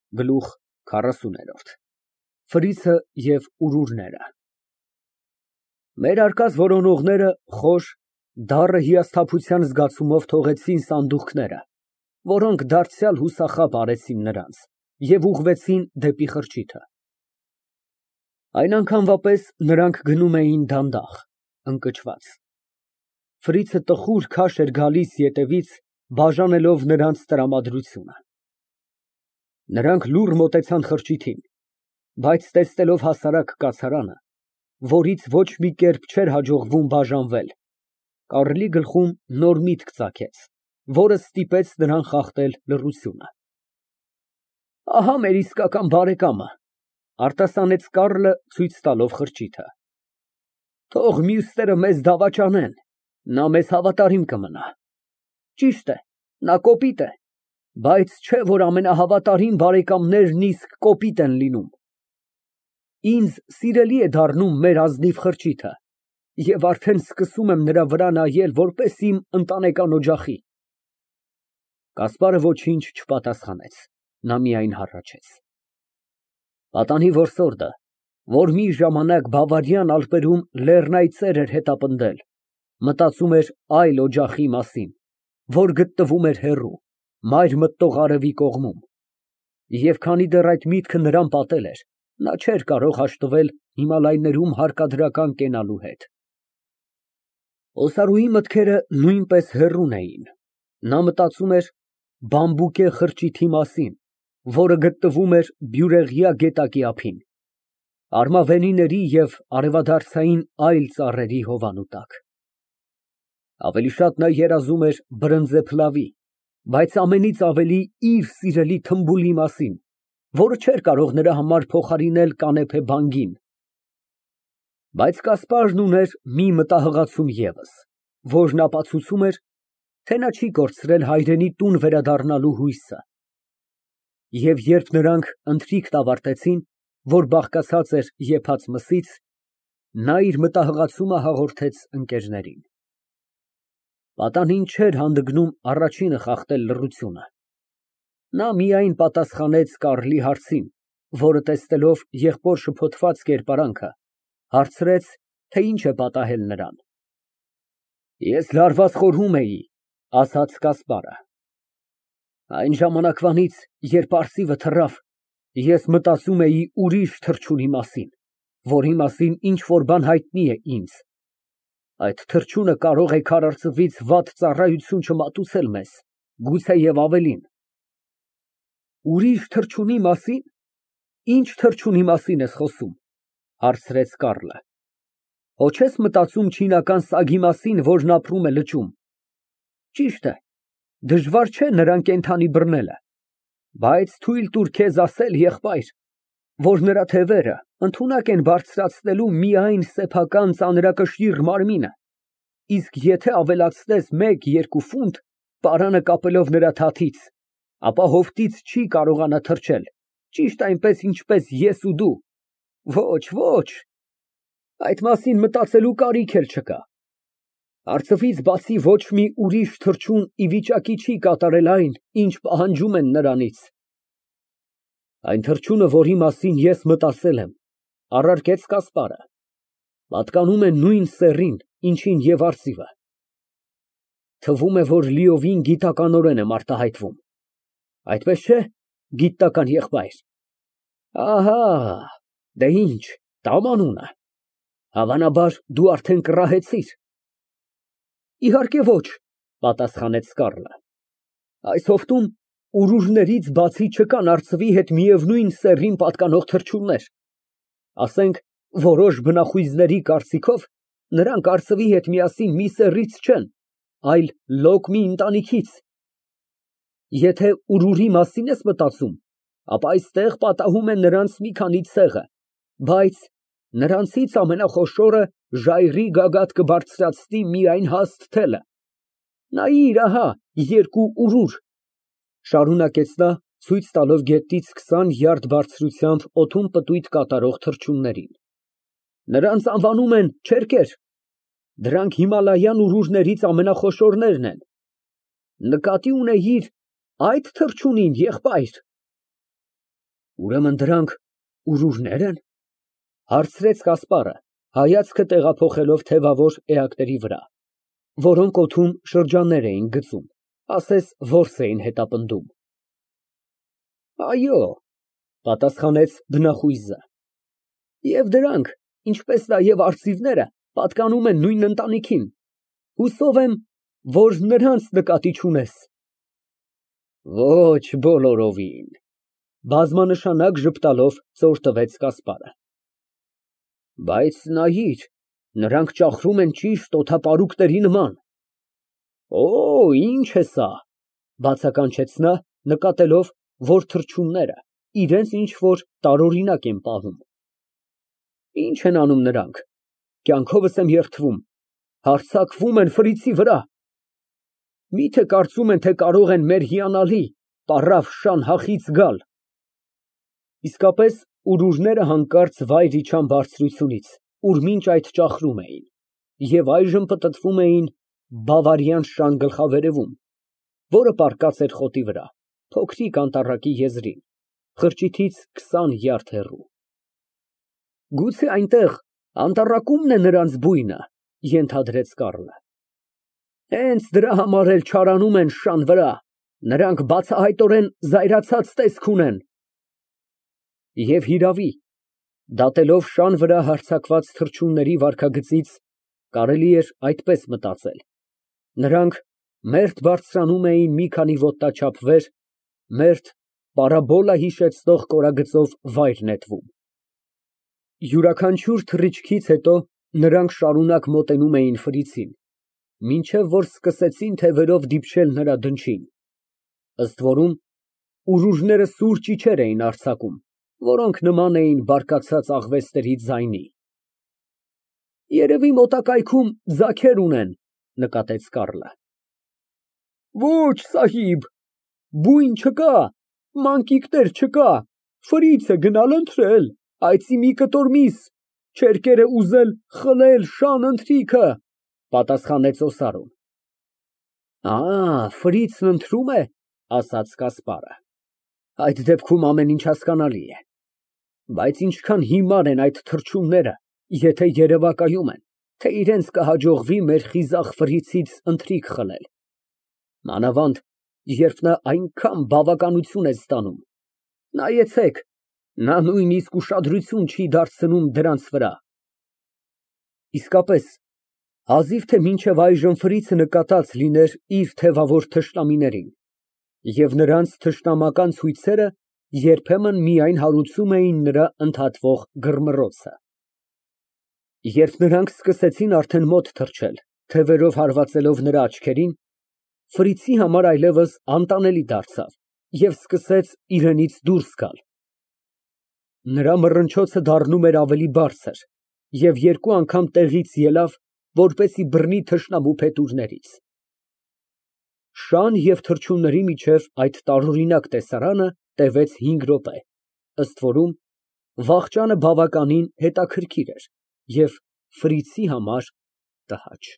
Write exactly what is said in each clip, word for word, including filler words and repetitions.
Գլուխ քառասուն։ Ֆրիցը և ուրուրները։ Մեր արկած որոնողները խոր, դառը հիասթափության զգացումով թողեցին սանդուղքները, որոնք դարձյալ հուսախաբ արեցին նրանց, և ուղղվեցին դեպի խրճիթը։ Այն անգամվա պես նրանք գնում էին դանդաղ, ընկճված։ Ֆրիցը տխուր քաշ էր գալիս ետևից, բաժանելով նրանց տրամադրությունը։ Նրանք լուռ մոտեցան խրճիթին, բայց տեսնելով հասարակ կացարանը, որից ոչ մի կերպ չէր հաջողվում բաժանվել, Կարլի գլխում նոր միտք ծագեց, որը ստիպեց նրան խախտել լռությունը։ Ահա մեր իսկական բարեկամը, արտասանեց Կարլը, ցույց տալով խրճիթը։ Թող մյուսները մեզ դավաճանեն, նա մեզ հավատարիմ կմնա։ Ճիշտ է, նա կոպիտ է, բայց չէ՞ որ ամենահավատարիմ բարեկամներն իսկ կոպիտ են լինում։ Ինձ սիրելի է դառնում մեր ազնիվ խրճիթը, և արդեն սկսում եմ նրա վրա նայել որպես իմ ընտանեկան օջախի։ Կասպարը ոչինչ չպատասխանեց, նա միայն հառաչեց։ Պատանի որսորդը, որ մի ժամանակ Բավարյան Ալպերում լեռնային էր հետապնդել, մտածում էր այլ օջախի մասին, որ գտնվում էր հեռու, մայր մտնող արևի կողմում, և քանի դեռ այդ միտքը նրան պատել էր, նա չէր կարող հաշտվել հիմալայներում հարկադրական կենալու հետ։ Օսարուի մտքերը նույնպես հեռուն էին, նա մտածում էր բամբուկե խրճիթի մասին, որը գտնվում էր բյուրեղյա գետակի ափին, արմավենիների և արևադարձային այլ ծառերի հովանու տակ։ Ավելի շատ նա երազում էր բրնձե փլավի, բայց ամենից ավելի իր սիրելի թմբուլի մասին, որը չէր կարող նրա համար փոխարինել կանեփե բանգին։ Բայց Կասպարն ուներ մի մտահղացում ևս, որն ապացուցում էր, թե նա չի կորցրել հայրենի տուն վերադառնալու հույսը։ Եվ երբ նրանք ընթրիքն ավարտեցին, որ բաղկացած էր եփած մսից, նա իր մտահղացումը հաղորդեց ընկերներին։ Պատանին չէր հանդգնում առաջինը խախտել լռությունը։ Նա միայն պատասխանեց Կարլի հարցին, որը տեսնելով եղբոր շփոթված կերպարանքը, հարցրեց, թե ինչ է պատահել նրան։ Ես լարված խորհում էի, ասաց Կասպարը։ Այն ժամանակվանից, երբ արծիվը թռավ, ես մտածում էի ուրիշ թռչունի մասին, որի մասին ինչ֊որ բան հայտնի է ինձ։ Այդ թռչունը կարող է քարարծվից վատ ծառայություն չմատուցել մեզ, գուցեև ավելին։ Ուրիշ թռչունի մասի՞ն։ Ինչ թռչունի մասին ես խոսում, հարցրեց Կարլը։ Հո չես մտածում չինական սագի մասին, որն ապրում է լճում։ Ճիշտ է, դժվար չէ նրան կենդանի բռնելը, բայց թույլ տուր քեզ ասել, եղբայր, որ նրա թևերը ընդունակ են բարձրացնելու միայն սեփական ծանրակշիռ մարմինը, իսկ եթե ավելացնես մեկ֊երկու ֆունտ, պարանը կապելով նրա թաթից, ապա հովտից չի կարողանա թռչել, ճիշտ այնպես, ինչպես ես ու դու։ Ոչ, ոչ, այդ մասին մտածելու կարիք էլ չկա։ Արծվից բացի ոչ մի ուրիշ թռչուն ի վիճակի չի կատարել այն, ինչ պահանջում են նրանից։ Այն թռչունը, որի մասին ես մտածել եմ, առարկեց Կասպարը, պատկանում է նույն սեռին, ինչին և արծիվը։ Թվում է, որ լիովին գիտականորեն եմ արտահայտվում։ Այդպես չէ՞, գիտնական եղբայր։ Ահա, դե ինչ, տամ անունը։ Հավանաբար դու արդեն կռահեցիր։ Իհարկե ոչ, պատասխանեց Կարլը։ Այս հովտում ուրուրներից բացի չկան արծվի հետ միևնույն սեռին պատկանող թռչուններ։ Ասենք, որոշ բնախույզների կարծիքով, նրանք արծվի հետ միասին մի սեռից չեն, այլ լոկ մի ընտանիքից։ Եթե ուրուրի մասին ես մտածում, ապա այստեղ պատահում է նրանց մի քանի ցեղը, բայց նրանցից ամենախոշորը ժայռի գագաթ կբարձրացնի միայն հաստ թելը։ Նայիր, ահա, երկու ուրուր, շարունակեց նա, ցույց տալով գետից քսան յարդ բարձրությամբ օդում պտույտ կատարող թռչուններին։ Նրանց անվանում են չերկեր, դրանք հիմալայան ուրուրներից ամենախոշորներն են։ Նկատի ունեիր այդ թռչունին, եղբայր։ Ուրեմն դրանք ուրուրներ են, հարցրեց Կասպարը, հայացքը տեղափոխելով թևավոր էակների վրա, որոնք օդում շրջաններ էին գծում, ասես որս էին հետապնդում։ Այո, պատասխանեց բնախույզը, և դրանք, ինչպես նաև արծիվները, պատկանում են նույն ընտանիքին, հուսով եմ, որ նրանց նկատի չունես։ Ոչ բոլորովին, բազմանշանակ ժպտալով ծոր տվեց Կասպարը։ Բայց նայիր, նրանք ճախրում են ճիշտ օդապարուկների նման։ Օ, ինչ է սա, բացականչեց նա, նկատելով, որ թռչունները իրենց ինչ֊որ տարօրինակ են պահում։ Ինչ են անում նրանք, կյանքովս եմ երդվում, հարձակվում են ֆրիցի վրա։ Միթե կարծում են, թե կարող են մեր հիանալի պառավ շան հախից գալ։ Իսկապես, ուրուրները հանկարծ վայր իջան բարձրությունից, ուր մինչ այդ ճախրում էին, և այժմ պտտվում էին բավարյան շան գլխավերևում, որը պառկած էր խոտի վրա, փոքրիկ անտառակի եզրին, խրճիթից քսան յարդ հեռու։ Գուցե այնտեղ անտառակումն է նրանց բույնը, ենթադրեց Կառլը։ Հենց դրա համար էլ չարանում են շան վրա, նրանք բացահայտորեն զայրացած տեսք ունեն։ Եվ հիրավի, դատելով շան վրա հարձակված թռչունների վարքագծից, կարելի էր այդպես մտածել. նրանք մերթ բարձրանում էին մի քանի ոտնաչափ վեր, մերթ պարաբոլա հիշեցնող կորագծով վայր նետվում։ Յուրաքանչյուր թռիչքից հետո նրանք շարունակ մոտենում էին ֆրիցին, մինչև որ սկսեցին թևերով դիպչել նրա դնչին, ըստ որում ուրուրները սուր ճիչեր էին արձակում, որոնք նման էին բարկացած աղվեսների ձայնի։ Երևի մոտակայքում ձագեր ունեն, նկատեց Կառլը։ Ոչ, սահիբ, բույն չկա, մանկիկներ չկա, ֆրից է գնալ ընթրել, այծի մի կտոր միս, չերկեր է ուզել խլել շան ընթրիքը, պատասխանեց Օսարուն։ Ա, ֆրիցն ընթրում է, ասաց Կասպարը, այդ դեպքում ամեն ինչ հասկանալի է, բայց ինչքան հիմար են այդ թռչունները, եթե երևակայում են, թե իրենց կհաջողվի մեր խիզախ ֆրիցից ընթրիք խլել, մանավանդ, երբ նա այնքան բավականություն է ստանում, նայեցեք, նա նույնիսկ ուշադրություն չի դարձնում դրանց վրա։ Իսկապես, հազիվ թե մինչև այժմ ֆրիցը նկատած լիներ իր թևավոր թշնամիներին, և նրանց թշնամական ցույցերը երբեմն միայն հարուցում էին նրա ընդհատվող գրմռոցը։ Երբ նրանք սկսեցին արդեն մոտ թռչել, թևերով հարվածելով նրա աչքերին, ֆրիցի համար այլևս անտանելի դարձավ և սկսեց իրենից դուրս գալ։ Նրա մռնչոցը դառնում էր ավելի բարձր և երկու անգամ տեղից ելավ, որպեսզի բռնի թշնամու փետուրներից։ Շան և թռչունների միջև այդ տարօրինակ տեսարանը տևեց հինգ րոպե, ըստ որում վախճանը բավականին հետաքրքիր էր և ֆրիցի համար տհաճ։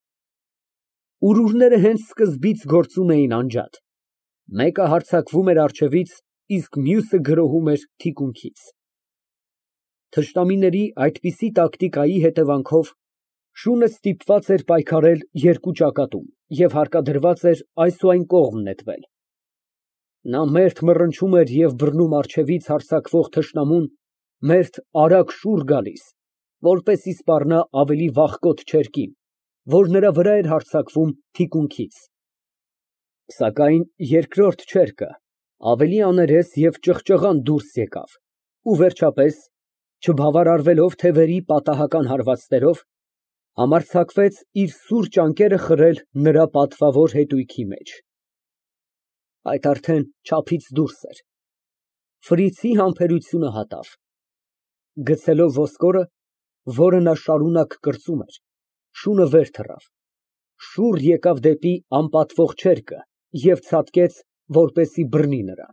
Ուրուրները հենց սկզբից գործում էին անջատ, մեկը հարձակվում էր առջևից, իսկ մյուսը գրոհում էր թիկունքից։ Թշնամիների այդպիսի տակտիկայի հետևանքով շունը ստիպված էր պայքարել երկու ճակատում և հարկադրված էր այս ու այն կողմ նետվել։ Նա մերթ մռնչում էր և բռնում առջևից հարձակվող թշնամուն, մերթ արագ շուռ գալիս, որպեսզի սպառնա ավելի վախկոտ չերկին, որ նրա վրա էր հարձակվում թիկունքից։ Սակայն երկրորդ չերկը ավելի աներես և ճղճղան դուրս եկավ ու վերջապես, չբավարարվելով թևերի պատահական հարվածներով, համարձակվեց իր սուր ճանկերը խրել նրա պատվավոր հետույքի մեջ։ Այդ արդեն չափից դուրս էր։ Ֆրիցի համբերությունը հատավ։ Գցելով ոսկորը, որը նա շարունակ կրծում էր, շունը վեր թռավ, շուռ եկավ դեպի անպատվող չերկը և ցատկեց, որպեսզի բռնի նրան։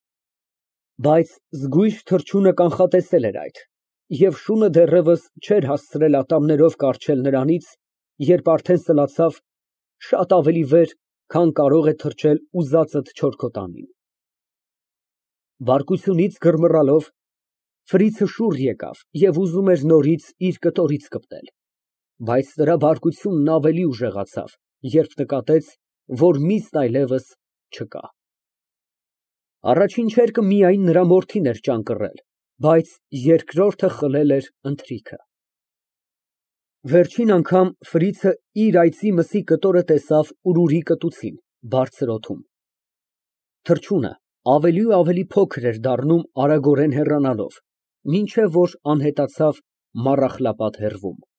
Բայց զգույշ թռչունը կանխատեսել էր այդ, և շունը դեռևս չէր հասցրել ատամներով կառչել նրանից, երբ արդեն սլացավ շատ ավելի վեր, քան կարող է թռչել ուզածդ չորքոտանին։ Բարկությունից գրմռալով, Ֆրիցը շուռ եկավ և ուզում էր նորից իր կտորից կպտել, բայց նրա բարկությունն ավելի ուժեղացավ, երբ նկատեց, որ միսն այլևս չկա։ Առաջին չերկը միայն նրա մորթին էր ճանկռել, բայց երկրորդը խլել էր ընթրիքը։ Վերջին անգամ Ֆրիցը իր այծի մսի կտորը տեսավ ուրուրի կտուցին, բարձր օդում։ Թռչունը ավելի ու ավելի փոքր էր դառնում արագորեն հեռանալով, մինչև որ անհետացավ Մառախլապատ հեռվում։